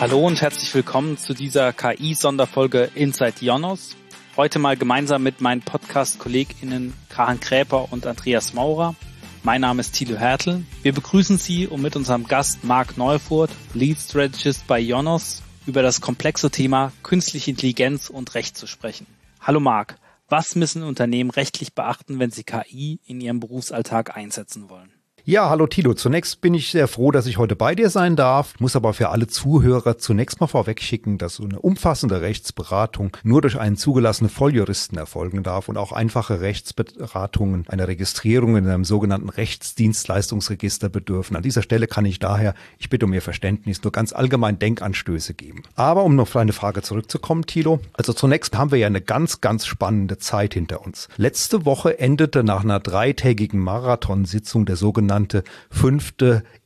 Hallo und herzlich willkommen zu dieser KI-Sonderfolge Inside Ionos. Heute mal gemeinsam mit meinen Podcast-KollegInnen Karin Kräper und Andreas Maurer. Mein Name ist Thilo Hertel. Wir begrüßen Sie, um mit unserem Gast Marc Neufurt, Lead Strategist bei Ionos, über das komplexe Thema künstliche Intelligenz und Recht zu sprechen. Hallo Marc, was müssen Unternehmen rechtlich beachten, wenn sie KI in ihrem Berufsalltag einsetzen wollen? Ja, hallo Thilo. Zunächst bin ich sehr froh, dass ich heute bei dir sein darf. Muss aber für alle Zuhörer zunächst mal vorwegschicken, dass so eine umfassende Rechtsberatung nur durch einen zugelassenen Volljuristen erfolgen darf und auch einfache Rechtsberatungen einer Registrierung in einem sogenannten Rechtsdienstleistungsregister bedürfen. An dieser Stelle kann ich daher, ich bitte um Ihr Verständnis, nur ganz allgemein Denkanstöße geben. Aber um noch auf deine Frage zurückzukommen, Thilo, also zunächst haben wir ja eine ganz, ganz spannende Zeit hinter uns. Letzte Woche endete nach einer 3-tägigen Marathonsitzung der sogenannte 5.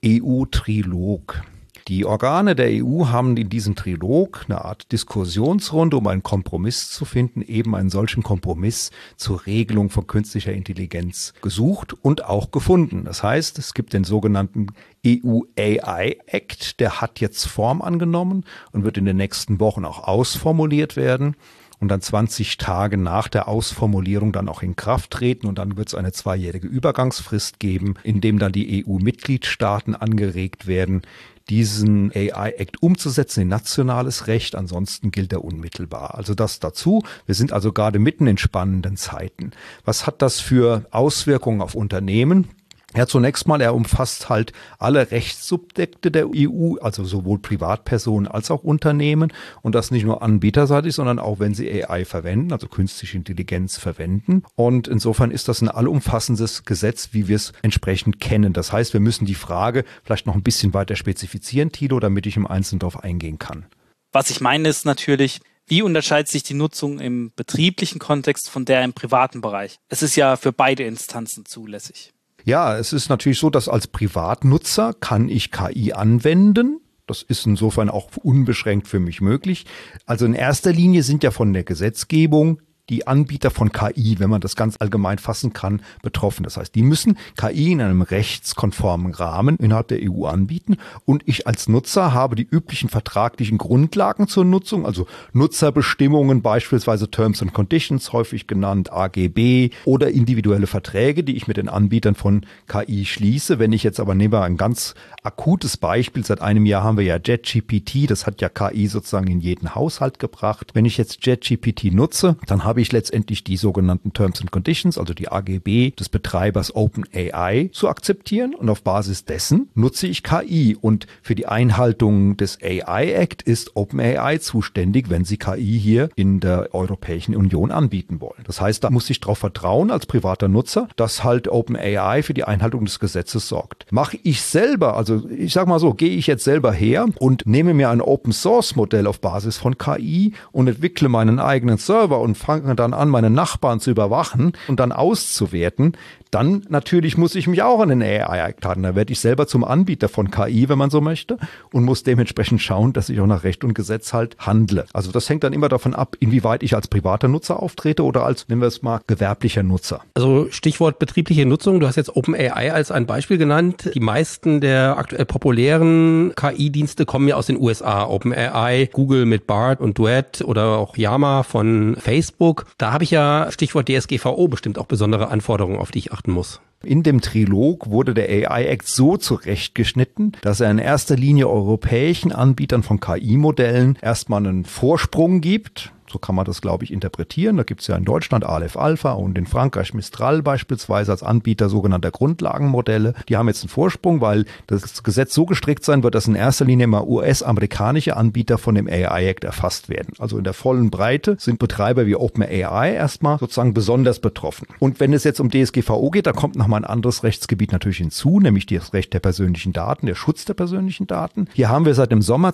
EU-Trilog. Die Organe der EU haben in diesem Trilog eine Art Diskussionsrunde, um einen Kompromiss zu finden, eben einen solchen Kompromiss zur Regelung von künstlicher Intelligenz gesucht und auch gefunden. Das heißt, es gibt den sogenannten EU AI Act, der hat jetzt Form angenommen und wird in den nächsten Wochen auch ausformuliert werden. Und dann 20 Tage nach der Ausformulierung dann auch in Kraft treten. Und dann wird es eine 2-jährige Übergangsfrist geben, in dem dann die EU-Mitgliedstaaten angeregt werden, diesen AI-Act umzusetzen in nationales Recht. Ansonsten gilt er unmittelbar. Also das dazu. Wir sind also gerade mitten in spannenden Zeiten. Was hat das für Auswirkungen auf Unternehmen? Ja, zunächst mal, er umfasst halt alle Rechtssubjekte der EU, also sowohl Privatpersonen als auch Unternehmen und das nicht nur anbieterseitig, sondern auch wenn sie AI verwenden, also künstliche Intelligenz verwenden. Und insofern ist das ein allumfassendes Gesetz, wie wir es entsprechend kennen. Das heißt, wir müssen die Frage vielleicht noch ein bisschen weiter spezifizieren, Thilo, damit ich im Einzelnen darauf eingehen kann. Was ich meine ist natürlich, wie unterscheidet sich die Nutzung im betrieblichen Kontext von der im privaten Bereich? Es ist ja für beide Instanzen zulässig. Ja, es ist natürlich so, dass als Privatnutzer kann ich KI anwenden. Das ist insofern auch unbeschränkt für mich möglich. Also in erster Linie sind ja von der Gesetzgebung die Anbieter von KI, wenn man das ganz allgemein fassen kann, betroffen. Das heißt, die müssen KI in einem rechtskonformen Rahmen innerhalb der EU anbieten und ich als Nutzer habe die üblichen vertraglichen Grundlagen zur Nutzung, also Nutzerbestimmungen, beispielsweise Terms and Conditions, häufig genannt AGB oder individuelle Verträge, die ich mit den Anbietern von KI schließe. Wenn ich jetzt aber nehmen wir ein ganz akutes Beispiel, seit einem Jahr haben wir ja JetGPT, das hat ja KI sozusagen in jeden Haushalt gebracht. Wenn ich jetzt JetGPT nutze, dann habe ich letztendlich die sogenannten Terms and Conditions, also die AGB des Betreibers OpenAI zu akzeptieren und auf Basis dessen nutze ich KI und für die Einhaltung des AI Act ist OpenAI zuständig, wenn sie KI hier in der Europäischen Union anbieten wollen. Das heißt, da muss ich darauf vertrauen als privater Nutzer, dass halt OpenAI für die Einhaltung des Gesetzes sorgt. Mache ich selber, also ich sage mal so, gehe ich jetzt selber her und nehme mir ein Open Source Modell auf Basis von KI und entwickle meinen eigenen Server und fange dann an, meine Nachbarn zu überwachen und dann auszuwerten, dann natürlich muss ich mich auch an den AI-Act halten. Da werde ich selber zum Anbieter von KI, wenn man so möchte, und muss dementsprechend schauen, dass ich auch nach Recht und Gesetz halt handle. Also das hängt dann immer davon ab, inwieweit ich als privater Nutzer auftrete oder als, nennen wir es mal, gewerblicher Nutzer. Also Stichwort betriebliche Nutzung. Du hast jetzt OpenAI als ein Beispiel genannt. Die meisten der aktuell populären KI-Dienste kommen ja aus den USA. OpenAI, Google mit Bard und Duet oder auch Llama von Facebook. Da habe ich ja, Stichwort DSGVO, bestimmt auch besondere Anforderungen, auf die ich achten muss. In dem Trilog wurde der AI Act so zurechtgeschnitten, dass er in erster Linie europäischen Anbietern von KI-Modellen erstmal einen Vorsprung gibt. So kann man das, glaube ich, interpretieren. Da gibt es ja in Deutschland Aleph Alpha und in Frankreich Mistral beispielsweise als Anbieter sogenannter Grundlagenmodelle. Die haben jetzt einen Vorsprung, weil das Gesetz so gestrickt sein wird, dass in erster Linie immer US-amerikanische Anbieter von dem AI Act erfasst werden. Also in der vollen Breite sind Betreiber wie OpenAI erstmal sozusagen besonders betroffen. Und wenn es jetzt um DSGVO geht, da kommt nochmal ein anderes Rechtsgebiet natürlich hinzu, nämlich das Recht der persönlichen Daten, der Schutz der persönlichen Daten. Hier haben wir seit dem Sommer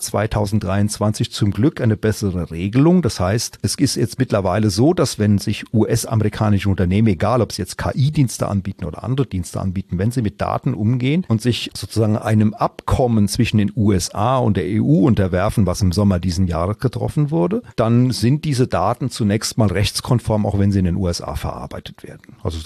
2023 zum Glück eine bessere Regelung. Das heißt, es ist jetzt mittlerweile so, dass wenn sich US-amerikanische Unternehmen, egal ob sie jetzt KI-Dienste anbieten oder andere Dienste anbieten, wenn sie mit Daten umgehen und sich sozusagen einem Abkommen zwischen den USA und der EU unterwerfen, was im Sommer diesen Jahres getroffen wurde, dann sind diese Daten zunächst mal rechtskonform, auch wenn sie in den USA verarbeitet werden. Also dann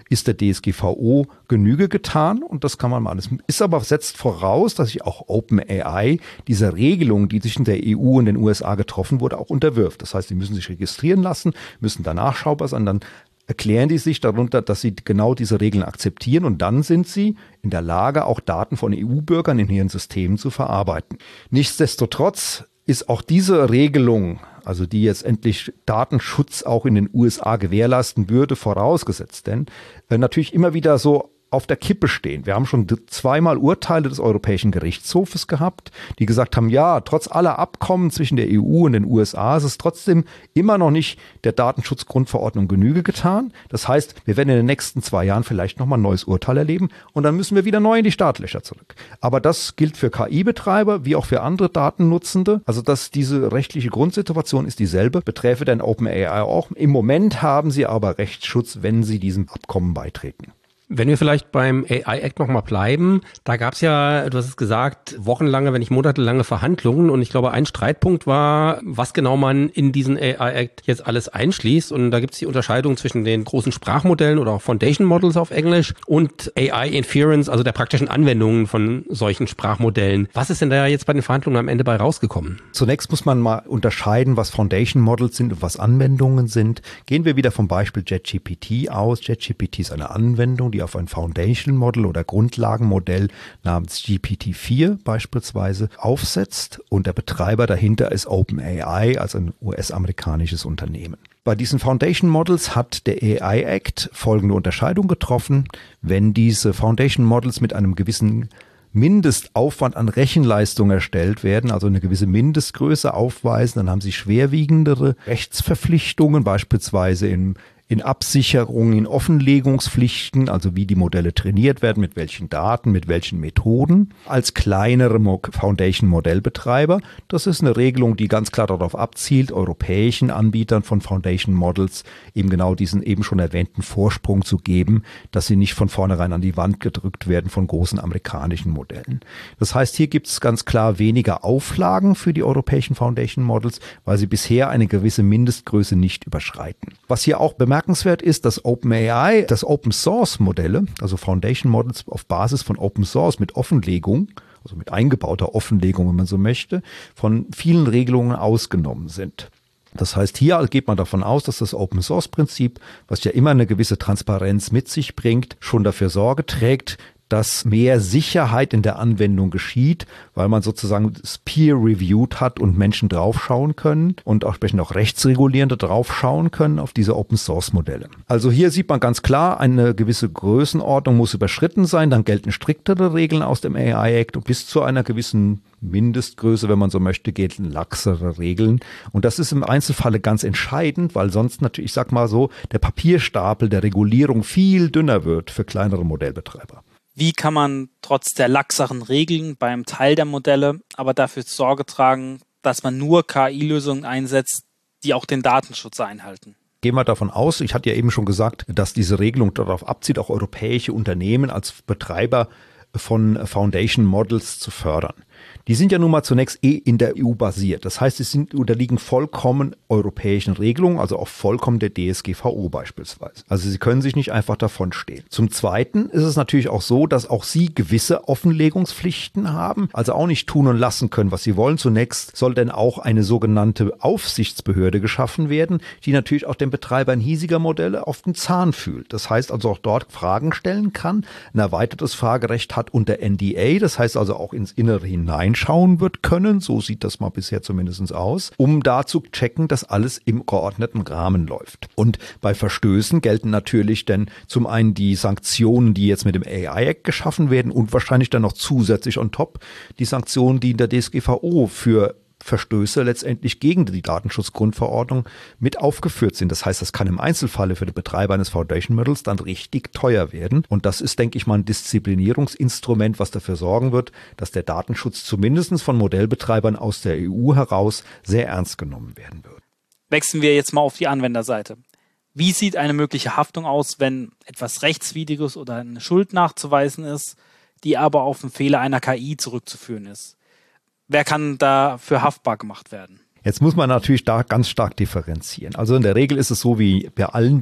ist der DSGVO Genüge getan und das kann man mal alles. Ist aber setzt voraus, dass sich auch OpenAI dieser Regelung, die zwischen der EU und den USA getroffen wurde, auch unterwirft. Das heißt, die müssen sich registrieren lassen, müssen da nachschaubar sein, dann erklären die sich darunter, dass sie genau diese Regeln akzeptieren und dann sind sie in der Lage, auch Daten von EU-Bürgern in ihren Systemen zu verarbeiten. Nichtsdestotrotz ist auch diese Regelung, also die jetzt endlich Datenschutz auch in den USA gewährleisten würde, vorausgesetzt denn, natürlich immer wieder so auf der Kippe stehen. Wir haben schon zweimal Urteile des Europäischen Gerichtshofes gehabt, die gesagt haben, ja, trotz aller Abkommen zwischen der EU und den USA ist es trotzdem immer noch nicht der Datenschutzgrundverordnung Genüge getan. Das heißt, wir werden in den nächsten 2 Jahren vielleicht nochmal ein neues Urteil erleben und dann müssen wir wieder neu in die Startlöcher zurück. Aber das gilt für KI-Betreiber wie auch für andere Datennutzende. Also dass diese rechtliche Grundsituation ist dieselbe, beträfe dann OpenAI auch. Im Moment haben sie aber Rechtsschutz, wenn sie diesem Abkommen beitreten. Wenn wir vielleicht beim AI-Act nochmal bleiben, da gab es ja, du hast es gesagt, wochenlange, wenn nicht monatelange Verhandlungen und ich glaube, ein Streitpunkt war, was genau man in diesen AI-Act jetzt alles einschließt und da gibt es die Unterscheidung zwischen den großen Sprachmodellen oder auch Foundation Models auf Englisch und AI-Inference, also der praktischen Anwendungen von solchen Sprachmodellen. Was ist denn da jetzt bei den Verhandlungen am Ende bei rausgekommen? Zunächst muss man mal unterscheiden, was Foundation Models sind und was Anwendungen sind. Gehen wir wieder vom Beispiel JetGPT aus. JetGPT ist eine Anwendung, die auf ein Foundation Model oder Grundlagenmodell namens GPT-4 beispielsweise aufsetzt und der Betreiber dahinter ist OpenAI, also ein US-amerikanisches Unternehmen. Bei diesen Foundation Models hat der AI Act folgende Unterscheidung getroffen. Wenn diese Foundation Models mit einem gewissen Mindestaufwand an Rechenleistung erstellt werden, also eine gewisse Mindestgröße aufweisen, dann haben sie schwerwiegendere Rechtsverpflichtungen, beispielsweise in Absicherung, in Offenlegungspflichten, also wie die Modelle trainiert werden, mit welchen Daten, mit welchen Methoden, als kleinere Foundation-Modellbetreiber. Das ist eine Regelung, die ganz klar darauf abzielt, europäischen Anbietern von Foundation Models eben genau diesen eben schon erwähnten Vorsprung zu geben, dass sie nicht von vornherein an die Wand gedrückt werden von großen amerikanischen Modellen. Das heißt, hier gibt es ganz klar weniger Auflagen für die europäischen Foundation Models, weil sie bisher eine gewisse Mindestgröße nicht überschreiten. Was hier auch bemerkenswert ist, dass OpenAI, das Open Source Modelle, also Foundation Models auf Basis von Open Source mit Offenlegung, also mit eingebauter Offenlegung, wenn man so möchte, von vielen Regelungen ausgenommen sind. Das heißt, hier geht man davon aus, dass das Open-Source-Prinzip, was ja immer eine gewisse Transparenz mit sich bringt, schon dafür Sorge trägt, dass mehr Sicherheit in der Anwendung geschieht, weil man sozusagen das peer-reviewed hat und Menschen draufschauen können und auch entsprechend auch Rechtsregulierende draufschauen können auf diese Open-Source-Modelle. Also hier sieht man ganz klar, eine gewisse Größenordnung muss überschritten sein, dann gelten striktere Regeln aus dem AI-Act und bis zu einer gewissen Mindestgröße, wenn man so möchte, gelten laxere Regeln. Und das ist im Einzelfalle ganz entscheidend, weil sonst natürlich, ich sag mal so, der Papierstapel der Regulierung viel dünner wird für kleinere Modellbetreiber. Wie kann man trotz der laxeren Regeln beim Teil der Modelle aber dafür Sorge tragen, dass man nur KI-Lösungen einsetzt, die auch den Datenschutz einhalten? Gehen wir davon aus, ich hatte ja eben schon gesagt, dass diese Regelung darauf abzielt, auch europäische Unternehmen als Betreiber von Foundation Models zu fördern. Die sind ja nun mal zunächst in der EU basiert. Das heißt, sie unterliegen vollkommen europäischen Regelungen, also auch vollkommen der DSGVO beispielsweise. Also sie können sich nicht einfach davon stehlen. Zum Zweiten ist es natürlich auch so, dass auch sie gewisse Offenlegungspflichten haben, also auch nicht tun und lassen können, was sie wollen. Zunächst soll denn auch eine sogenannte Aufsichtsbehörde geschaffen werden, die natürlich auch den Betreibern hiesiger Modelle auf den Zahn fühlt. Das heißt also auch dort Fragen stellen kann, ein erweitertes Fragerecht hat unter NDA, das heißt also auch ins Innere hineinschauen wird können, so sieht das mal bisher zumindest aus, um da zu checken, dass alles im geordneten Rahmen läuft. Und bei Verstößen gelten natürlich dann zum einen die Sanktionen, die jetzt mit dem AI-Act geschaffen werden und wahrscheinlich dann noch zusätzlich on top die Sanktionen, die in der DSGVO für Verstöße letztendlich gegen die Datenschutzgrundverordnung mit aufgeführt sind. Das heißt, das kann im Einzelfalle für den Betreiber eines Foundation Models dann richtig teuer werden. Und das ist, denke ich mal, ein Disziplinierungsinstrument, was dafür sorgen wird, dass der Datenschutz zumindest von Modellbetreibern aus der EU heraus sehr ernst genommen werden wird. Wechseln wir jetzt mal auf die Anwenderseite. Wie sieht eine mögliche Haftung aus, wenn etwas Rechtswidriges oder eine Schuld nachzuweisen ist, die aber auf einen Fehler einer KI zurückzuführen ist? Wer kann dafür haftbar gemacht werden? Jetzt muss man natürlich da ganz stark differenzieren. Also in der Regel ist es so wie bei allen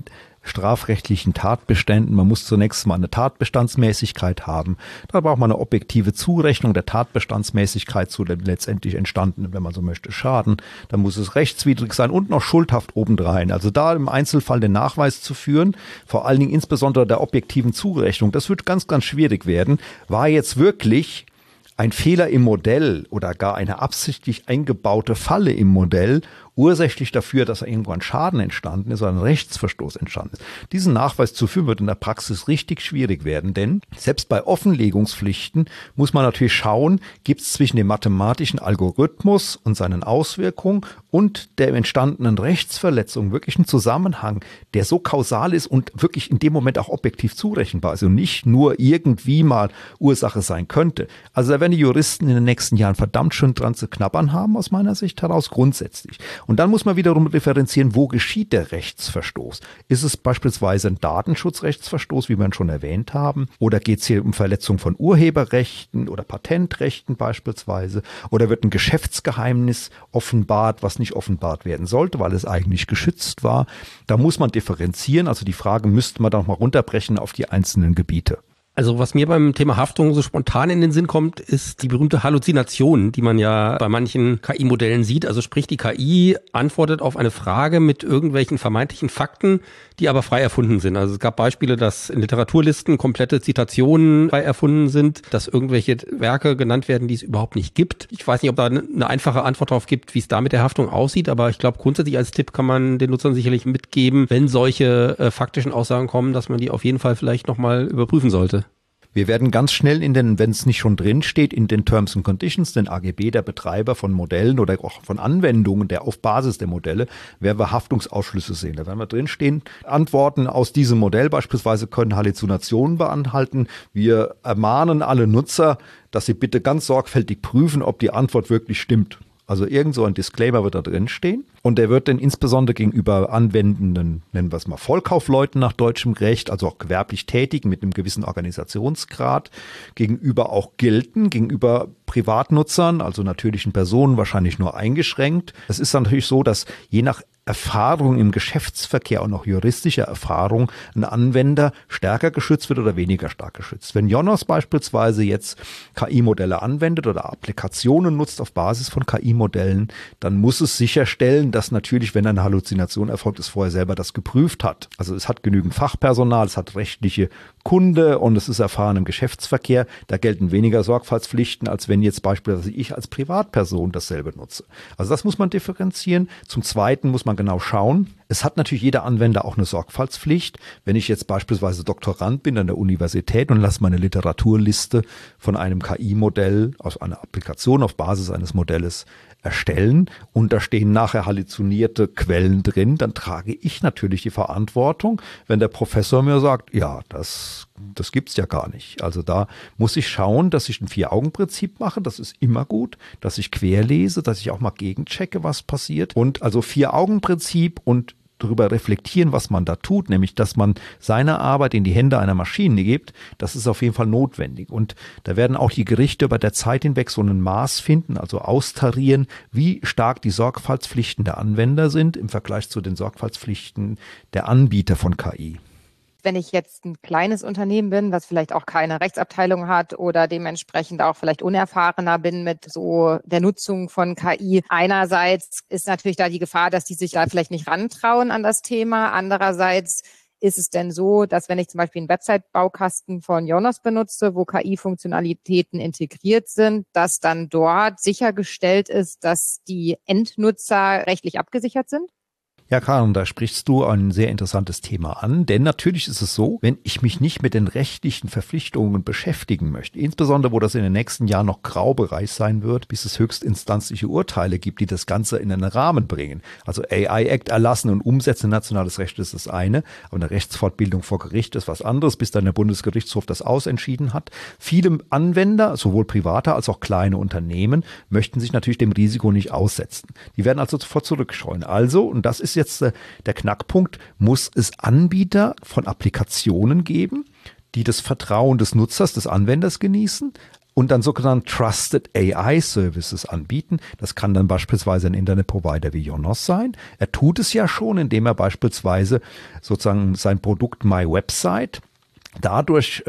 strafrechtlichen Tatbeständen. Man muss zunächst mal eine Tatbestandsmäßigkeit haben. Da braucht man eine objektive Zurechnung der Tatbestandsmäßigkeit zu dem letztendlich entstandenen, wenn man so möchte, Schaden. Da muss es rechtswidrig sein und noch schuldhaft obendrein. Also da im Einzelfall den Nachweis zu führen, vor allen Dingen insbesondere der objektiven Zurechnung, das wird ganz, ganz schwierig werden. War jetzt wirklich ein Fehler im Modell oder gar eine absichtlich eingebaute Falle im Modell ursächlich dafür, dass irgendwo ein Schaden entstanden ist oder ein Rechtsverstoß entstanden ist. Diesen Nachweis zu führen wird in der Praxis richtig schwierig werden, denn selbst bei Offenlegungspflichten muss man natürlich schauen, gibt es zwischen dem mathematischen Algorithmus und seinen Auswirkungen und der entstandenen Rechtsverletzung wirklich einen Zusammenhang, der so kausal ist und wirklich in dem Moment auch objektiv zurechenbar ist und nicht nur irgendwie mal Ursache sein könnte. Also da werden die Juristen in den nächsten Jahren verdammt schön dran zu knabbern haben, aus meiner Sicht heraus grundsätzlich. Und dann muss man wiederum differenzieren, wo geschieht der Rechtsverstoß? Ist es beispielsweise ein Datenschutzrechtsverstoß, wie wir schon erwähnt haben? Oder geht es hier um Verletzung von Urheberrechten oder Patentrechten beispielsweise? Oder wird ein Geschäftsgeheimnis offenbart, was nicht offenbart werden sollte, weil es eigentlich geschützt war? Da muss man differenzieren. Also die Frage müsste man dann mal runterbrechen auf die einzelnen Gebiete. Also was mir beim Thema Haftung so spontan in den Sinn kommt, ist die berühmte Halluzination, die man ja bei manchen KI-Modellen sieht. Also sprich, die KI antwortet auf eine Frage mit irgendwelchen vermeintlichen Fakten, die aber frei erfunden sind. Also es gab Beispiele, dass in Literaturlisten komplette Zitationen frei erfunden sind, dass irgendwelche Werke genannt werden, die es überhaupt nicht gibt. Ich weiß nicht, ob da eine einfache Antwort darauf gibt, wie es da mit der Haftung aussieht, aber ich glaube, grundsätzlich als Tipp kann man den Nutzern sicherlich mitgeben, wenn solche faktischen Aussagen kommen, dass man die auf jeden Fall vielleicht nochmal überprüfen sollte. Wir werden ganz schnell wenn es nicht schon drin steht, in den Terms and Conditions, den AGB der Betreiber von Modellen oder auch von Anwendungen, der auf Basis der Modelle, werden wir Haftungsausschlüsse sehen. Da werden wir drinstehen, Antworten aus diesem Modell beispielsweise können Halluzinationen beinhalten. Wir ermahnen alle Nutzer, dass sie bitte ganz sorgfältig prüfen, ob die Antwort wirklich stimmt. Also irgend so ein Disclaimer wird da drin stehen und der wird dann insbesondere gegenüber anwendenden, nennen wir es mal Vollkaufleuten nach deutschem Recht, also auch gewerblich Tätigen mit einem gewissen Organisationsgrad, gegenüber auch gelten, gegenüber Privatnutzern, also natürlichen Personen wahrscheinlich nur eingeschränkt. Es ist dann natürlich so, dass je nach Erfahrung im Geschäftsverkehr und auch juristische Erfahrung ein Anwender stärker geschützt wird oder weniger stark geschützt. Wenn Jonos beispielsweise jetzt KI-Modelle anwendet oder Applikationen nutzt auf Basis von KI-Modellen, dann muss es sicherstellen, dass natürlich, wenn eine Halluzination erfolgt, es vorher selber das geprüft hat. Also es hat genügend Fachpersonal, es hat rechtliche Kunde und es ist erfahren im Geschäftsverkehr. Da gelten weniger Sorgfaltspflichten, als wenn jetzt beispielsweise ich als Privatperson dasselbe nutze. Also das muss man differenzieren. Zum Zweiten muss man genau schauen. Es hat natürlich jeder Anwender auch eine Sorgfaltspflicht. Wenn ich jetzt beispielsweise Doktorand bin an der Universität und lasse meine Literaturliste von einem KI-Modell aus einer Applikation auf Basis eines Modells erstellen und da stehen nachher halluzinierte Quellen drin, dann trage ich natürlich die Verantwortung, wenn der Professor mir sagt, ja, das gibt's ja gar nicht. Also da muss ich schauen, dass ich ein Vier-Augen-Prinzip mache, das ist immer gut, dass ich querlese, dass ich auch mal gegenchecke, was passiert und also Vier-Augen-Prinzip und darüber reflektieren, was man da tut, nämlich, dass man seine Arbeit in die Hände einer Maschine gibt, das ist auf jeden Fall notwendig. Und da werden auch die Gerichte über der Zeit hinweg so ein Maß finden, also austarieren, wie stark die Sorgfaltspflichten der Anwender sind im Vergleich zu den Sorgfaltspflichten der Anbieter von KI. Wenn ich jetzt ein kleines Unternehmen bin, was vielleicht auch keine Rechtsabteilung hat oder dementsprechend auch vielleicht unerfahrener bin mit so der Nutzung von KI. Einerseits ist natürlich da die Gefahr, dass die sich da vielleicht nicht rantrauen an das Thema. Andererseits ist es denn so, dass wenn ich zum Beispiel einen Website-Baukasten von Jonos benutze, wo KI-Funktionalitäten integriert sind, dass dann dort sichergestellt ist, dass die Endnutzer rechtlich abgesichert sind? Ja, Karin, da sprichst du ein sehr interessantes Thema an, denn natürlich ist es so, wenn ich mich nicht mit den rechtlichen Verpflichtungen beschäftigen möchte, insbesondere wo das in den nächsten Jahren noch Graubereich sein wird, bis es höchstinstanzliche Urteile gibt, die das Ganze in einen Rahmen bringen. Also AI-Act erlassen und umsetzen nationales Recht ist das eine, aber eine Rechtsfortbildung vor Gericht ist was anderes, bis dann der Bundesgerichtshof das ausentschieden hat. Viele Anwender, sowohl private als auch kleine Unternehmen, möchten sich natürlich dem Risiko nicht aussetzen. Die werden also sofort zurückscheuen. Also, und das ist jetzt der Knackpunkt, muss es Anbieter von Applikationen geben, die das Vertrauen des Nutzers, des Anwenders genießen, und dann sogenannte Trusted AI Services anbieten. Das kann dann beispielsweise ein Internetprovider wie Yonos sein. Er tut es ja schon, indem er beispielsweise sozusagen sein Produkt My Website dadurch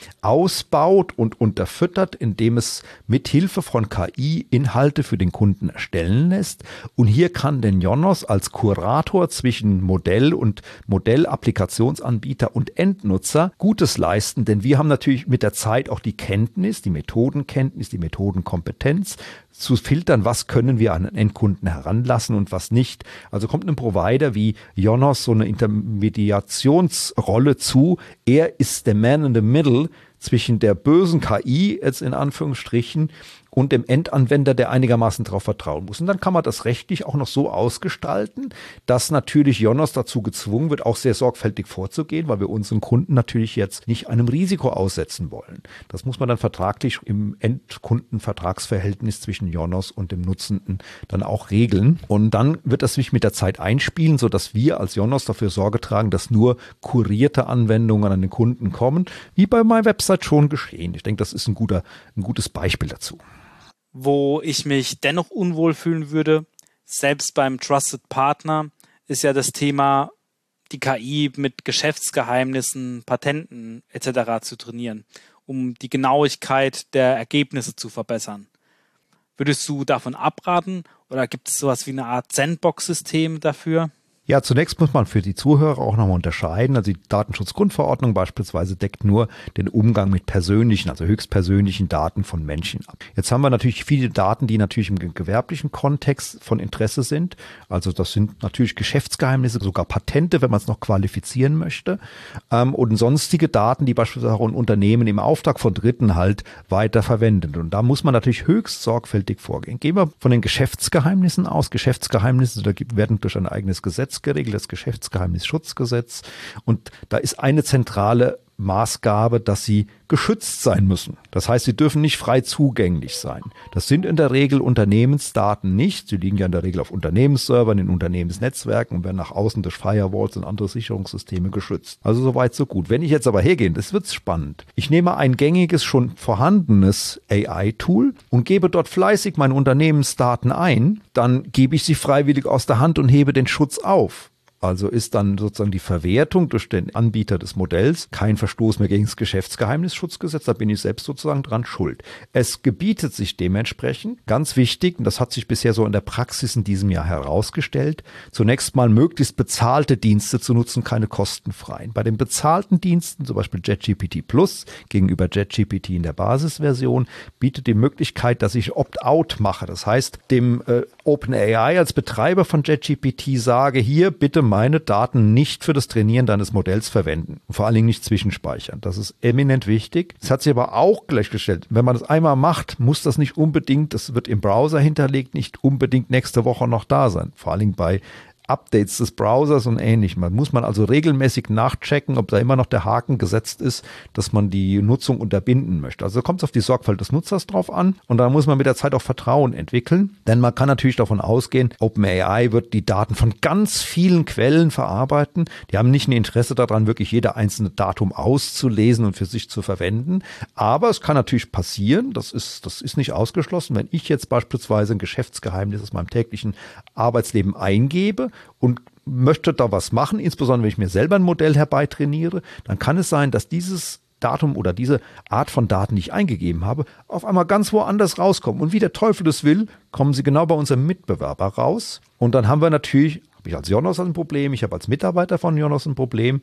ausbaut und unterfüttert, indem es mit Hilfe von KI Inhalte für den Kunden erstellen lässt. Und hier kann denn Yonos als Kurator zwischen Modell und Modellapplikationsanbieter und Endnutzer Gutes leisten, denn wir haben natürlich mit der Zeit auch die Kenntnis, die Methodenkenntnis, die Methodenkompetenz zu filtern, was können wir an Endkunden heranlassen und was nicht. Also kommt ein Provider wie Yonos so eine Intermediationsrolle zu. Er ist der Man in the Middle zwischen der bösen KI, jetzt in Anführungsstrichen, und dem Endanwender, der einigermaßen darauf vertrauen muss. Und dann kann man das rechtlich auch noch so ausgestalten, dass natürlich Yonos dazu gezwungen wird, auch sehr sorgfältig vorzugehen, weil wir unseren Kunden natürlich jetzt nicht einem Risiko aussetzen wollen. Das muss man dann vertraglich im Endkundenvertragsverhältnis zwischen Yonos und dem Nutzenden dann auch regeln. Und dann wird das sich mit der Zeit einspielen, sodass wir als Yonos dafür Sorge tragen, dass nur kurierte Anwendungen an den Kunden kommen, wie bei My Website schon geschehen. Ich denke, das ist ein gutes Beispiel dazu. Wo ich mich dennoch unwohl fühlen würde, selbst beim Trusted Partner, ist ja das Thema, die KI mit Geschäftsgeheimnissen, Patenten etc. zu trainieren, um die Genauigkeit der Ergebnisse zu verbessern. Würdest du davon abraten oder gibt es sowas wie eine Art Sandbox-System dafür? Ja, zunächst muss man für die Zuhörer auch nochmal unterscheiden. Also die Datenschutzgrundverordnung beispielsweise deckt nur den Umgang mit persönlichen, also höchstpersönlichen Daten von Menschen ab. Jetzt haben wir natürlich viele Daten, die natürlich im gewerblichen Kontext von Interesse sind. Also das sind natürlich Geschäftsgeheimnisse, sogar Patente, wenn man es noch qualifizieren möchte. Und sonstige Daten, die beispielsweise auch ein Unternehmen im Auftrag von Dritten halt weiter verwendet. Und da muss man natürlich höchst sorgfältig vorgehen. Gehen wir von den Geschäftsgeheimnissen aus. Geschäftsgeheimnisse werden durch ein eigenes Gesetz geregelt, das Geschäftsgeheimnisschutzgesetz. Und da ist eine zentrale Maßgabe, dass sie geschützt sein müssen. Das heißt, sie dürfen nicht frei zugänglich sein. Das sind in der Regel Unternehmensdaten nicht. Sie liegen ja in der Regel auf Unternehmensservern, in Unternehmensnetzwerken und werden nach außen durch Firewalls und andere Sicherungssysteme geschützt. Also soweit so gut. Wenn ich jetzt aber hergehe, das wird spannend. Ich nehme ein gängiges, schon vorhandenes AI-Tool und gebe dort fleißig meine Unternehmensdaten ein, dann gebe ich sie freiwillig aus der Hand und hebe den Schutz auf. Also ist dann sozusagen die Verwertung durch den Anbieter des Modells kein Verstoß mehr gegen das Geschäftsgeheimnisschutzgesetz, da bin ich selbst sozusagen dran schuld. Es gebietet sich dementsprechend, ganz wichtig, und das hat sich bisher so in der Praxis in diesem Jahr herausgestellt, zunächst mal möglichst bezahlte Dienste zu nutzen, keine kostenfreien. Bei den bezahlten Diensten, zum Beispiel JetGPT Plus gegenüber JetGPT in der Basisversion, bietet die Möglichkeit, dass ich Opt-out mache. Das heißt, dem OpenAI als Betreiber von JetGPT sage, hier bitte meine Daten nicht für das Trainieren deines Modells verwenden. Und vor allen Dingen nicht zwischenspeichern. Das ist eminent wichtig. Es hat sich aber auch gleichgestellt. Wenn man das einmal macht, muss das nicht unbedingt, das wird im Browser hinterlegt, nicht unbedingt nächste Woche noch da sein. Vor allen Dingen bei Updates des Browsers und ähnlichem. Man muss also regelmäßig nachchecken, ob da immer noch der Haken gesetzt ist, dass man die Nutzung unterbinden möchte. Also kommt es auf die Sorgfalt des Nutzers drauf an und da muss man mit der Zeit auch Vertrauen entwickeln, denn man kann natürlich davon ausgehen, OpenAI wird die Daten von ganz vielen Quellen verarbeiten. Die haben nicht ein Interesse daran, wirklich jeder einzelne Datum auszulesen und für sich zu verwenden, aber es kann natürlich passieren, das ist nicht ausgeschlossen, wenn ich jetzt beispielsweise ein Geschäftsgeheimnis aus meinem täglichen Arbeitsleben eingebe und möchte da was machen, insbesondere wenn ich mir selber ein Modell herbeitrainiere, dann kann es sein, dass dieses Datum oder diese Art von Daten, die ich eingegeben habe, auf einmal ganz woanders rauskommen. Und wie der Teufel es will, kommen sie genau bei unserem Mitbewerber raus. Und dann haben wir natürlich, habe ich als Yonos ein Problem, ich habe als Mitarbeiter von Yonos ein Problem.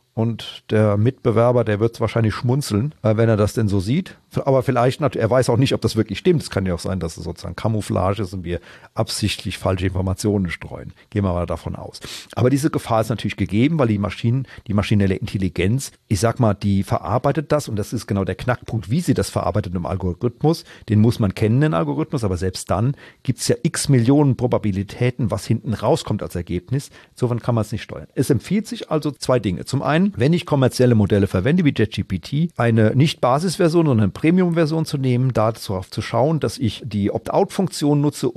Und der Mitbewerber, der wird wahrscheinlich schmunzeln, wenn er das denn so sieht. Aber vielleicht, er weiß auch nicht, ob das wirklich stimmt. Es kann ja auch sein, dass es sozusagen Camouflage ist und wir absichtlich falsche Informationen streuen. Gehen wir mal davon aus. Aber diese Gefahr ist natürlich gegeben, weil die maschinelle Intelligenz, ich sag mal, die verarbeitet das und das ist genau der Knackpunkt, wie sie das verarbeitet im Algorithmus. Den muss man kennen, den Algorithmus, aber selbst dann gibt es ja x Millionen Probabilitäten, was hinten rauskommt als Ergebnis. Insofern kann man es nicht steuern. Es empfiehlt sich also zwei Dinge. Zum einen, wenn ich kommerzielle Modelle verwende, wie JetGPT, eine nicht Basisversion, sondern eine Premium-Version zu nehmen, darauf zu schauen, dass ich die Opt-out-Funktion nutze, um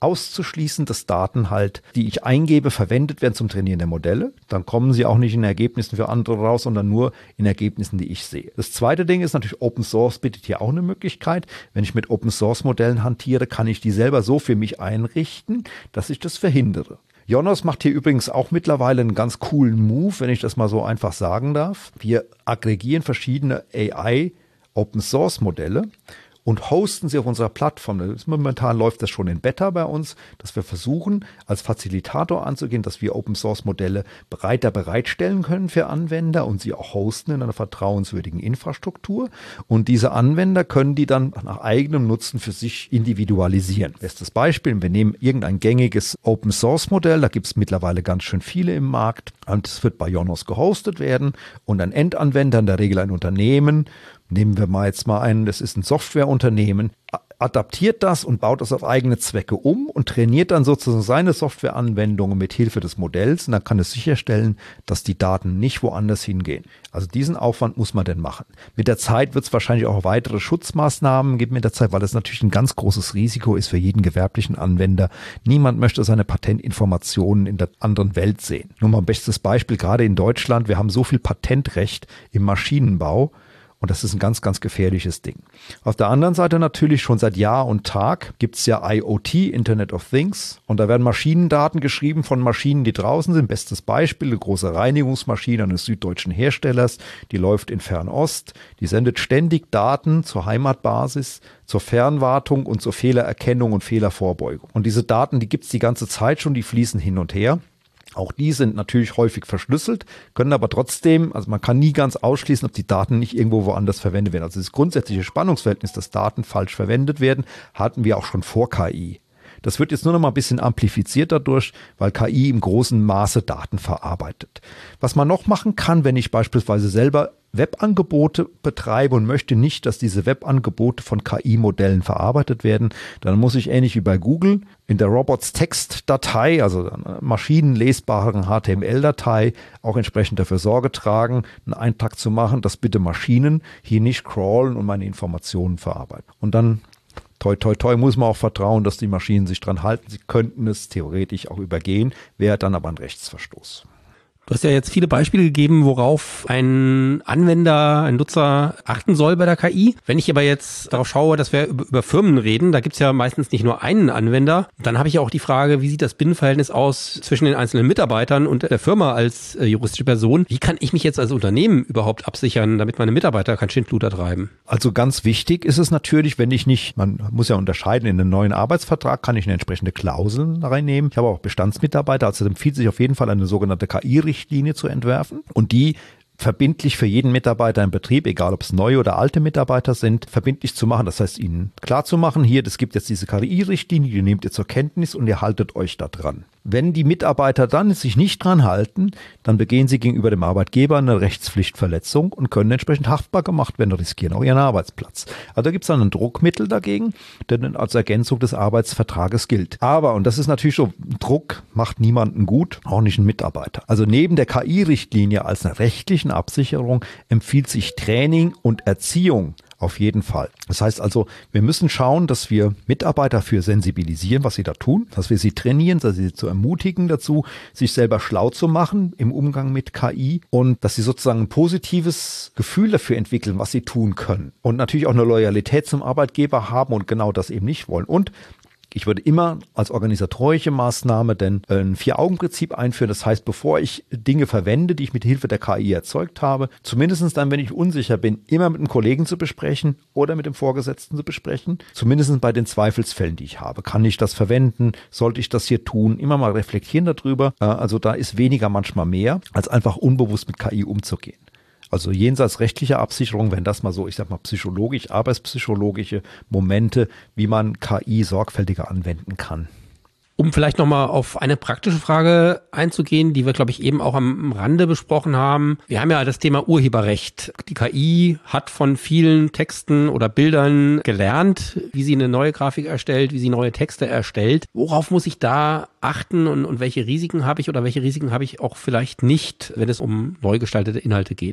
auszuschließen, dass Daten halt, die ich eingebe, verwendet werden zum Trainieren der Modelle. Dann kommen sie auch nicht in Ergebnissen für andere raus, sondern nur in Ergebnissen, die ich sehe. Das zweite Ding ist natürlich, Open Source bietet hier auch eine Möglichkeit. Wenn ich mit Open Source Modellen hantiere, kann ich die selber so für mich einrichten, dass ich das verhindere. Yonos macht hier übrigens auch mittlerweile einen ganz coolen Move, wenn ich das mal so einfach sagen darf. Wir aggregieren verschiedene AI Open Source Modelle und hosten sie auf unserer Plattform. Momentan läuft das schon in Beta bei uns, dass wir versuchen, als Facilitator anzugehen, dass wir Open-Source-Modelle bereitstellen können für Anwender und sie auch hosten in einer vertrauenswürdigen Infrastruktur. Und diese Anwender können die dann nach eigenem Nutzen für sich individualisieren. Bestes Beispiel, wir nehmen irgendein gängiges Open-Source-Modell, da gibt es mittlerweile ganz schön viele im Markt und es wird bei Yonos gehostet werden und ein Endanwender, in der Regel ein Unternehmen, nehmen wir mal jetzt mal einen, das ist ein Softwareunternehmen, adaptiert das und baut das auf eigene Zwecke um und trainiert dann sozusagen seine Softwareanwendungen mit Hilfe des Modells und dann kann es sicherstellen, dass die Daten nicht woanders hingehen. Also diesen Aufwand muss man denn machen. Mit der Zeit wird es wahrscheinlich auch weitere Schutzmaßnahmen geben mit der Zeit, weil das natürlich ein ganz großes Risiko ist für jeden gewerblichen Anwender. Niemand möchte seine Patentinformationen in der anderen Welt sehen. Nur mal ein bestes Beispiel, gerade in Deutschland, wir haben so viel Patentrecht im Maschinenbau. Und das ist ein ganz, ganz gefährliches Ding. Auf der anderen Seite natürlich schon seit Jahr und Tag gibt es ja IoT, Internet of Things. Und da werden Maschinendaten geschrieben von Maschinen, die draußen sind. Bestes Beispiel, eine große Reinigungsmaschine eines süddeutschen Herstellers. Die läuft in Fernost. Die sendet ständig Daten zur Heimatbasis, zur Fernwartung und zur Fehlererkennung und Fehlervorbeugung. Und diese Daten, die gibt es die ganze Zeit schon, die fließen hin und her. Auch die sind natürlich häufig verschlüsselt, können aber trotzdem, also man kann nie ganz ausschließen, ob die Daten nicht irgendwo woanders verwendet werden. Also das grundsätzliche Spannungsverhältnis, dass Daten falsch verwendet werden, hatten wir auch schon vor KI. Das wird jetzt nur noch mal ein bisschen amplifiziert dadurch, weil KI im großen Maße Daten verarbeitet. Was man noch machen kann, wenn ich beispielsweise selber Webangebote betreibe und möchte nicht, dass diese Webangebote von KI-Modellen verarbeitet werden, dann muss ich ähnlich wie bei Google in der Robots-Text-Datei, also einer maschinenlesbaren HTML-Datei, auch entsprechend dafür Sorge tragen, einen Eintrag zu machen, dass bitte Maschinen hier nicht crawlen und meine Informationen verarbeiten. Und dann toi, toi, toi, muss man auch vertrauen, dass die Maschinen sich dran halten. Sie könnten es theoretisch auch übergehen, wäre dann aber ein Rechtsverstoß. Du hast ja jetzt viele Beispiele gegeben, worauf ein Anwender, ein Nutzer achten soll bei der KI. Wenn ich aber jetzt darauf schaue, dass wir über Firmen reden, da gibt's ja meistens nicht nur einen Anwender. Dann habe ich ja auch die Frage, wie sieht das Binnenverhältnis aus zwischen den einzelnen Mitarbeitern und der Firma als juristische Person? Wie kann ich mich jetzt als Unternehmen überhaupt absichern, damit meine Mitarbeiter kein Schindluder treiben? Also ganz wichtig ist es natürlich, wenn ich nicht, man muss ja unterscheiden, in einen neuen Arbeitsvertrag kann ich eine entsprechende Klausel reinnehmen. Ich habe auch Bestandsmitarbeiter, also empfiehlt sich auf jeden Fall eine sogenannte KI-Richtlinie zu entwerfen und die verbindlich für jeden Mitarbeiter im Betrieb, egal ob es neue oder alte Mitarbeiter sind, verbindlich zu machen. Das heißt, ihnen klar zu machen, hier, es gibt jetzt diese KI-Richtlinie, die nehmt ihr zur Kenntnis und ihr haltet euch da dran. Wenn die Mitarbeiter dann sich nicht dran halten, dann begehen sie gegenüber dem Arbeitgeber eine Rechtspflichtverletzung und können entsprechend haftbar gemacht werden und riskieren auch ihren Arbeitsplatz. Also da gibt es dann ein Druckmittel dagegen, der dann als Ergänzung des Arbeitsvertrages gilt. Aber, und das ist natürlich so, Druck macht niemanden gut, auch nicht einen Mitarbeiter. Also neben der KI-Richtlinie als einer rechtlichen Absicherung empfiehlt sich Training und Erziehung auf jeden Fall. Das heißt also, wir müssen schauen, dass wir Mitarbeiter dafür sensibilisieren, was sie da tun, dass wir sie trainieren, dass sie zu ermutigen dazu, sich selber schlau zu machen im Umgang mit KI und dass sie sozusagen ein positives Gefühl dafür entwickeln, was sie tun können. Und natürlich auch eine Loyalität zum Arbeitgeber haben und genau das eben nicht wollen. Und ich würde immer als organisatorische Maßnahme denn ein 4-Augen-Prinzip einführen. Das heißt, bevor ich Dinge verwende, die ich mit Hilfe der KI erzeugt habe, zumindest dann, wenn ich unsicher bin, immer mit einem Kollegen zu besprechen oder mit dem Vorgesetzten zu besprechen. Zumindest bei den Zweifelsfällen, die ich habe. Kann ich das verwenden? Sollte ich das hier tun? Immer mal reflektieren darüber. Also da ist weniger manchmal mehr, als einfach unbewusst mit KI umzugehen. Also jenseits rechtlicher Absicherung, wenn das mal so, ich sag mal psychologisch, arbeitspsychologische Momente, wie man KI sorgfältiger anwenden kann. Um vielleicht nochmal auf eine praktische Frage einzugehen, die wir, glaube ich, eben auch am Rande besprochen haben. Wir haben ja das Thema Urheberrecht. Die KI hat von vielen Texten oder Bildern gelernt, wie sie eine neue Grafik erstellt, wie sie neue Texte erstellt. Worauf muss ich da achten und welche Risiken habe ich oder welche Risiken habe ich auch vielleicht nicht, wenn es um neu gestaltete Inhalte geht?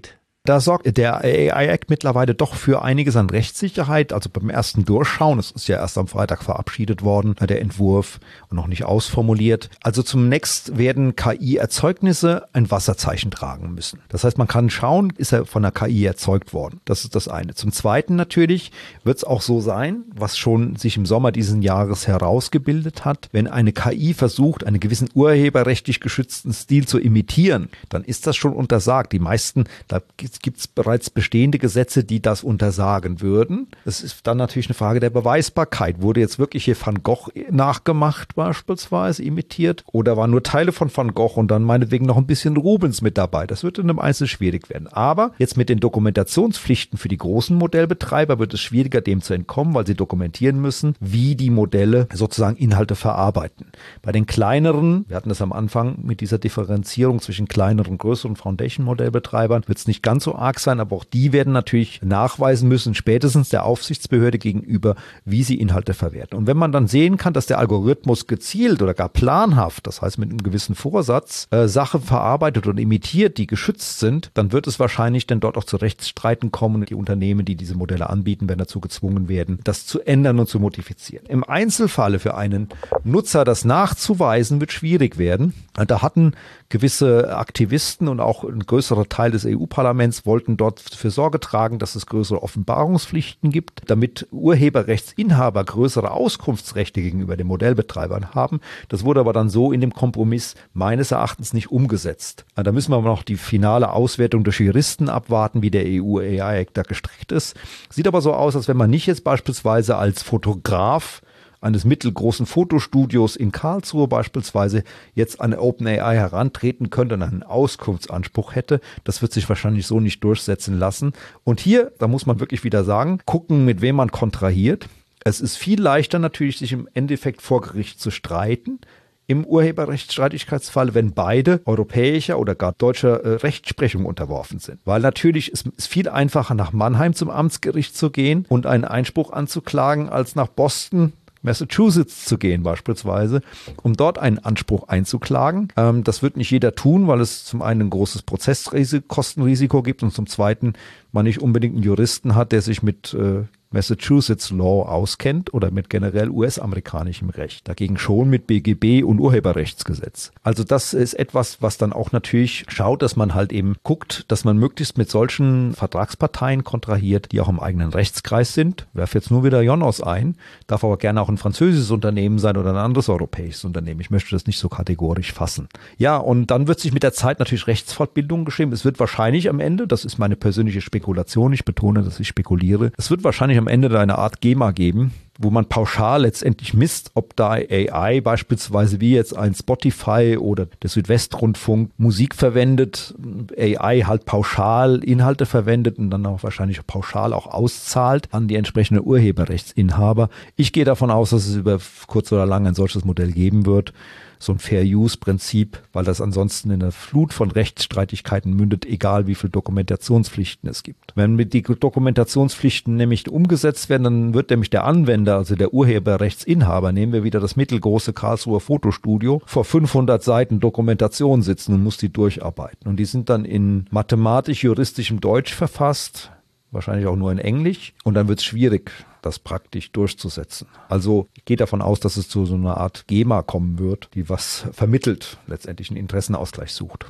Da sorgt der AI Act mittlerweile doch für einiges an Rechtssicherheit. Also beim ersten Durchschauen, es ist ja erst am Freitag verabschiedet worden, der Entwurf, und noch nicht ausformuliert. Also zunächst werden KI-Erzeugnisse ein Wasserzeichen tragen müssen. Das heißt, man kann schauen, ist er von der KI erzeugt worden. Das ist das eine. Zum Zweiten natürlich wird es auch so sein, was schon sich im Sommer diesen Jahres herausgebildet hat, wenn eine KI versucht, einen gewissen urheberrechtlich geschützten Stil zu imitieren, dann ist das schon untersagt. Die meisten, da gibt es bereits bestehende Gesetze, die das untersagen würden. Es ist dann natürlich eine Frage der Beweisbarkeit. Wurde jetzt wirklich hier Van Gogh nachgemacht beispielsweise, imitiert, oder waren nur Teile von Van Gogh und dann meinetwegen noch ein bisschen Rubens mit dabei? Das wird in einem Einzelnen schwierig werden. Aber jetzt mit den Dokumentationspflichten für die großen Modellbetreiber wird es schwieriger, dem zu entkommen, weil sie dokumentieren müssen, wie die Modelle sozusagen Inhalte verarbeiten. Bei den kleineren, wir hatten das am Anfang mit dieser Differenzierung zwischen kleineren und größeren Foundation-Modellbetreibern, wird es nicht ganz so arg sein, aber auch die werden natürlich nachweisen müssen, spätestens der Aufsichtsbehörde gegenüber, wie sie Inhalte verwerten. Und wenn man dann sehen kann, dass der Algorithmus gezielt oder gar planhaft, das heißt mit einem gewissen Vorsatz, Sachen verarbeitet und imitiert, die geschützt sind, dann wird es wahrscheinlich dann dort auch zu Rechtsstreiten kommen und die Unternehmen, die diese Modelle anbieten, werden dazu gezwungen werden, das zu ändern und zu modifizieren. Im Einzelfalle für einen Nutzer das nachzuweisen, wird schwierig werden. Da hatten gewisse Aktivisten und auch ein größerer Teil des EU-Parlaments wollten dort für Sorge tragen, dass es größere Offenbarungspflichten gibt, damit Urheberrechtsinhaber größere Auskunftsrechte gegenüber den Modellbetreibern haben. Das wurde aber dann so in dem Kompromiss meines Erachtens nicht umgesetzt. Da müssen wir aber noch die finale Auswertung durch Juristen abwarten, wie der EU-AI-Act da gestrickt ist. Sieht aber so aus, als wenn man nicht jetzt beispielsweise als Fotograf eines mittelgroßen Fotostudios in Karlsruhe beispielsweise jetzt an OpenAI herantreten könnte und einen Auskunftsanspruch hätte. Das wird sich wahrscheinlich so nicht durchsetzen lassen. Und hier, da muss man wirklich wieder sagen, gucken, mit wem man kontrahiert. Es ist viel leichter natürlich, sich im Endeffekt vor Gericht zu streiten, im Urheberrechtsstreitigkeitsfall, wenn beide europäischer oder gar deutscher Rechtsprechung unterworfen sind. Weil natürlich ist es viel einfacher, nach Mannheim zum Amtsgericht zu gehen und einen Einspruch anzuklagen, als nach Boston, Massachusetts zu gehen beispielsweise, um dort einen Anspruch einzuklagen. Das wird nicht jeder tun, weil es zum einen ein großes Prozesskostenrisiko gibt und zum zweiten man nicht unbedingt einen Juristen hat, der sich mit Massachusetts Law auskennt oder mit generell US-amerikanischem Recht. Dagegen schon mit BGB und Urheberrechtsgesetz. Also das ist etwas, was dann auch natürlich schaut, dass man halt eben guckt, dass man möglichst mit solchen Vertragsparteien kontrahiert, die auch im eigenen Rechtskreis sind. Ich werfe jetzt nur wieder Jonos ein, darf aber gerne auch ein französisches Unternehmen sein oder ein anderes europäisches Unternehmen. Ich möchte das nicht so kategorisch fassen. Ja, und dann wird sich mit der Zeit natürlich Rechtsfortbildung geschrieben. Es wird wahrscheinlich am Ende, das ist meine persönliche Spekulation, ich betone, dass ich spekuliere, es wird wahrscheinlich am Ende da eine Art GEMA geben, wo man pauschal letztendlich misst, ob da AI beispielsweise wie jetzt ein Spotify oder der Südwestrundfunk Musik verwendet, AI halt pauschal Inhalte verwendet und dann auch wahrscheinlich pauschal auch auszahlt an die entsprechenden Urheberrechtsinhaber. Ich gehe davon aus, dass es über kurz oder lang ein solches Modell geben wird. So ein Fair-Use-Prinzip, weil das ansonsten in einer Flut von Rechtsstreitigkeiten mündet, egal wie viele Dokumentationspflichten es gibt. Wenn die Dokumentationspflichten nämlich umgesetzt werden, dann wird nämlich der Anwender, also der Urheberrechtsinhaber, nehmen wir wieder das mittelgroße Karlsruher Fotostudio, vor 500 Seiten Dokumentation sitzen und muss die durcharbeiten. Und die sind dann in mathematisch-juristischem Deutsch verfasst, wahrscheinlich auch nur in Englisch, und dann wird es schwierig, das praktisch durchzusetzen. Also ich gehe davon aus, dass es zu so einer Art GEMA kommen wird, die was vermittelt, letztendlich einen Interessenausgleich sucht.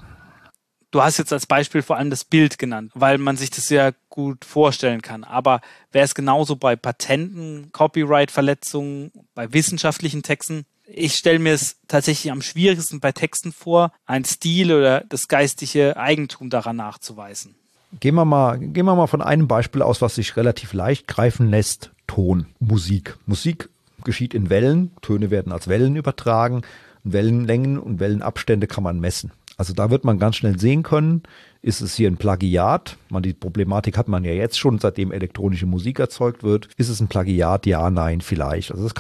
Du hast jetzt als Beispiel vor allem das Bild genannt, weil man sich das sehr gut vorstellen kann. Aber wäre es genauso bei Patenten, Copyright-Verletzungen, bei wissenschaftlichen Texten? Ich stelle mir es tatsächlich am schwierigsten bei Texten vor, einen Stil oder das geistige Eigentum daran nachzuweisen. Gehen wir mal von einem Beispiel aus, was sich relativ leicht greifen lässt. Ton, Musik. Musik geschieht in Wellen, Töne werden als Wellen übertragen, Wellenlängen und Wellenabstände kann man messen. Also da wird man ganz schnell sehen können, ist es hier ein Plagiat? Die Problematik hat man ja jetzt schon, seitdem elektronische Musik erzeugt wird. Ist es ein Plagiat? Ja, nein, vielleicht. Also das kann man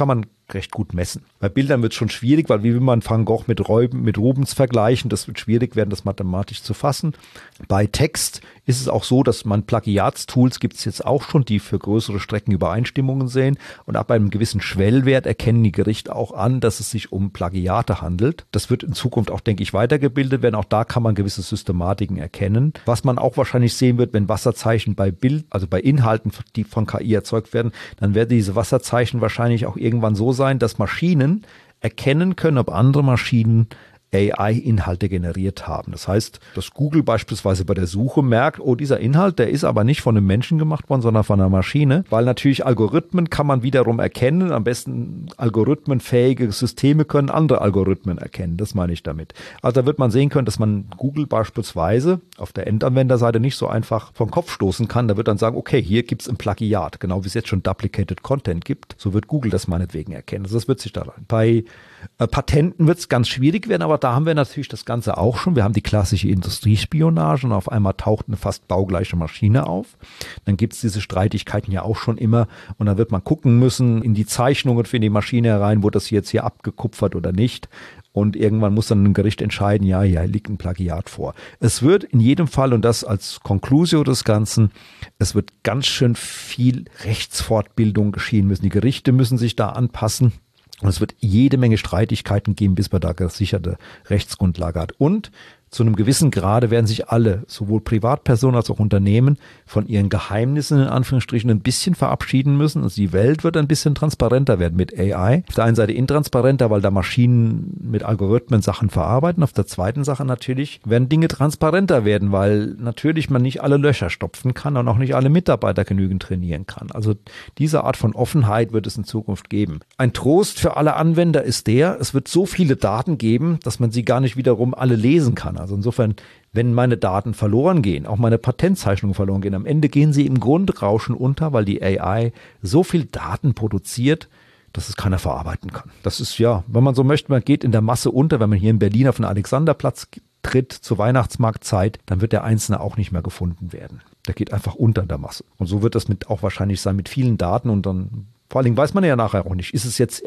recht gut messen. Bei Bildern wird es schon schwierig, weil wie will man Van Gogh mit Rubens vergleichen? Das wird schwierig werden, das mathematisch zu fassen. Bei Text ist es auch so, dass man Plagiatstools gibt es jetzt auch schon, die für größere Strecken Übereinstimmungen sehen. Und ab einem gewissen Schwellwert erkennen die Gerichte auch an, dass es sich um Plagiate handelt. Das wird in Zukunft auch, denke ich, weitergebildet werden. Auch da kann man gewisse Systematiken erkennen. Was man auch wahrscheinlich sehen wird, wenn Wasserzeichen bei also bei Inhalten, die von KI erzeugt werden, dann werden diese Wasserzeichen wahrscheinlich auch irgendwann so sein, dass Maschinen erkennen können, ob andere Maschinen AI-Inhalte generiert haben. Das heißt, dass Google beispielsweise bei der Suche merkt, oh, dieser Inhalt, der ist aber nicht von einem Menschen gemacht worden, sondern von einer Maschine, weil natürlich Algorithmen kann man wiederum erkennen. Am besten algorithmenfähige Systeme können andere Algorithmen erkennen. Das meine ich damit. Also da wird man sehen können, dass man Google beispielsweise auf der Endanwenderseite nicht so einfach vom Kopf stoßen kann. Da wird dann sagen, okay, hier gibt es ein Plagiat, genau wie es jetzt schon Duplicated Content gibt. So wird Google das meinetwegen erkennen. Also das wird sich da rein. Bei Patenten wird es ganz schwierig werden, aber da haben wir natürlich das Ganze auch schon. Wir haben die klassische Industriespionage und auf einmal taucht eine fast baugleiche Maschine auf. Dann gibt es diese Streitigkeiten ja auch schon immer und dann wird man gucken müssen in die Zeichnungen für die Maschine herein, wurde das jetzt hier abgekupfert oder nicht. Und irgendwann muss dann ein Gericht entscheiden, ja, hier liegt ein Plagiat vor. Es wird in jedem Fall, und das als Conclusio des Ganzen, es wird ganz schön viel Rechtsfortbildung geschehen müssen. Die Gerichte müssen sich da anpassen. Und es wird jede Menge Streitigkeiten geben, bis man da gesicherte Rechtsgrundlage hat. Und zu einem gewissen Grade werden sich alle, sowohl Privatpersonen als auch Unternehmen, von ihren Geheimnissen in Anführungsstrichen ein bisschen verabschieden müssen. Also die Welt wird ein bisschen transparenter werden mit AI. Auf der einen Seite intransparenter, weil da Maschinen mit Algorithmen Sachen verarbeiten. Auf der zweiten Sache natürlich werden Dinge transparenter werden, weil natürlich man nicht alle Löcher stopfen kann und auch nicht alle Mitarbeiter genügend trainieren kann. Also diese Art von Offenheit wird es in Zukunft geben. Ein Trost für alle Anwender ist es wird so viele Daten geben, dass man sie gar nicht wiederum alle lesen kann. Also insofern, wenn meine Daten verloren gehen, auch meine Patentzeichnungen verloren gehen, am Ende gehen sie im Grundrauschen unter, weil die AI so viel Daten produziert, dass es keiner verarbeiten kann. Das ist ja, wenn man so möchte, man geht in der Masse unter. Wenn man hier in Berlin auf den Alexanderplatz tritt zur Weihnachtsmarktzeit, dann wird der Einzelne auch nicht mehr gefunden werden. Der geht einfach unter der Masse. Und so wird das auch wahrscheinlich sein mit vielen Daten und dann vor allen Dingen weiß man ja nachher auch nicht, ist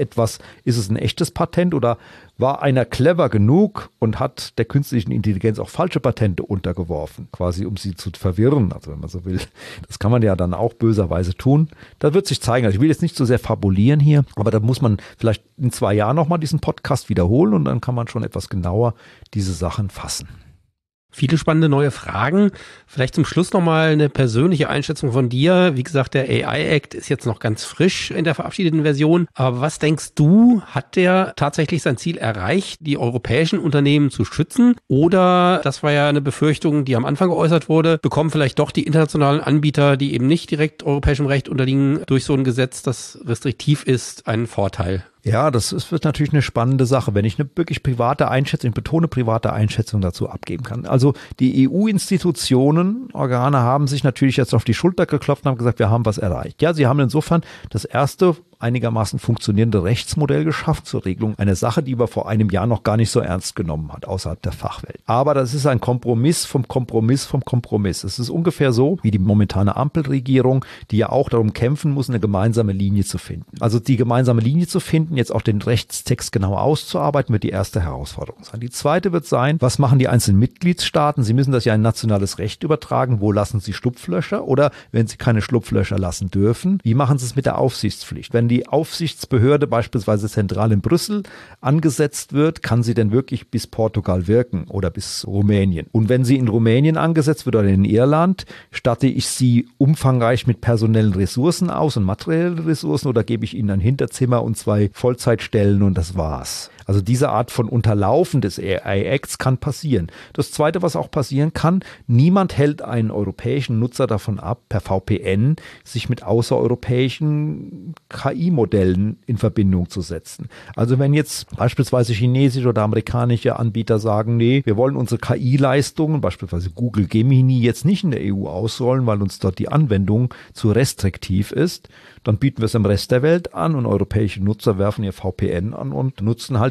es ein echtes Patent oder war einer clever genug und hat der künstlichen Intelligenz auch falsche Patente untergeworfen, quasi um sie zu verwirren, also wenn man so will. Das kann man ja dann auch böserweise tun. Da wird sich zeigen, also ich will jetzt nicht so sehr fabulieren hier, aber da muss man vielleicht in 2 Jahren nochmal diesen Podcast wiederholen und dann kann man schon etwas genauer diese Sachen fassen. Viele spannende neue Fragen. Vielleicht zum Schluss nochmal eine persönliche Einschätzung von dir. Wie gesagt, der AI-Act ist jetzt noch ganz frisch in der verabschiedeten Version. Aber was denkst du, hat der tatsächlich sein Ziel erreicht, die europäischen Unternehmen zu schützen? Oder, das war ja eine Befürchtung, die am Anfang geäußert wurde, bekommen vielleicht doch die internationalen Anbieter, die eben nicht direkt europäischem Recht unterliegen, durch so ein Gesetz, das restriktiv ist, einen Vorteil? Ja, wird natürlich eine spannende Sache, wenn ich eine wirklich private Einschätzung, ich betone private Einschätzung dazu abgeben kann. Also die EU-Institutionen, Organe haben sich natürlich jetzt auf die Schulter geklopft und haben gesagt, wir haben was erreicht. Ja, sie haben insofern das erste einigermaßen funktionierende Rechtsmodell geschaffen zur Regelung einer Sache, die man vor einem Jahr noch gar nicht so ernst genommen hat außerhalb der Fachwelt. Aber das ist ein Kompromiss vom Kompromiss vom Kompromiss. Es ist ungefähr so wie die momentane Ampelregierung, die ja auch darum kämpfen muss, eine gemeinsame Linie zu finden. Also die gemeinsame Linie zu finden, jetzt auch den Rechtstext genau auszuarbeiten, wird die erste Herausforderung sein. Die zweite wird sein, was machen die einzelnen Mitgliedstaaten? Sie müssen das ja in nationales Recht übertragen. Wo lassen sie Schlupflöcher? Oder wenn sie keine Schlupflöcher lassen dürfen, wie machen sie es mit der Aufsichtspflicht? Wenn die Aufsichtsbehörde beispielsweise zentral in Brüssel angesetzt wird, kann sie denn wirklich bis Portugal wirken oder bis Rumänien? Und wenn sie in Rumänien angesetzt wird oder in Irland, statte ich sie umfangreich mit personellen Ressourcen aus und materiellen Ressourcen oder gebe ich ihnen ein Hinterzimmer und 2 Vollzeitstellen und das war's? Also diese Art von Unterlaufen des AI-Acts kann passieren. Das Zweite, was auch passieren kann, niemand hält einen europäischen Nutzer davon ab, per VPN sich mit außereuropäischen KI-Modellen in Verbindung zu setzen. Also wenn jetzt beispielsweise chinesische oder amerikanische Anbieter sagen, nee, wir wollen unsere KI-Leistungen, beispielsweise Google Gemini, jetzt nicht in der EU ausrollen, weil uns dort die Anwendung zu restriktiv ist, dann bieten wir es im Rest der Welt an und europäische Nutzer werfen ihr VPN an und nutzen halt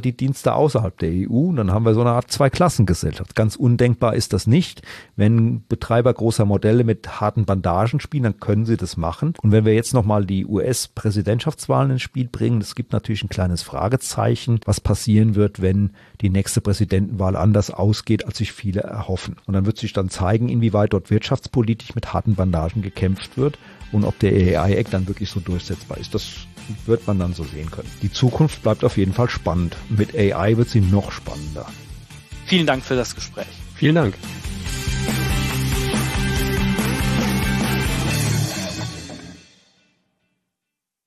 Satellitendienste außerhalb der EU. Und dann haben wir so eine Art Zweiklassengesellschaft. Ganz undenkbar ist das nicht. Wenn Betreiber großer Modelle mit harten Bandagen spielen, dann können sie das machen. Und wenn wir jetzt nochmal die US-Präsidentschaftswahlen ins Spiel bringen, es gibt natürlich ein kleines Fragezeichen, was passieren wird, wenn die nächste Präsidentenwahl anders ausgeht, als sich viele erhoffen. Und dann wird sich dann zeigen, inwieweit dort wirtschaftspolitisch mit harten Bandagen gekämpft wird und ob der AI-Act dann wirklich so durchsetzbar ist. Das wird man dann so sehen können. Die Zukunft bleibt auf jeden Fall spannend. Mit AI wird sie noch spannender. Vielen Dank für das Gespräch. Vielen Dank.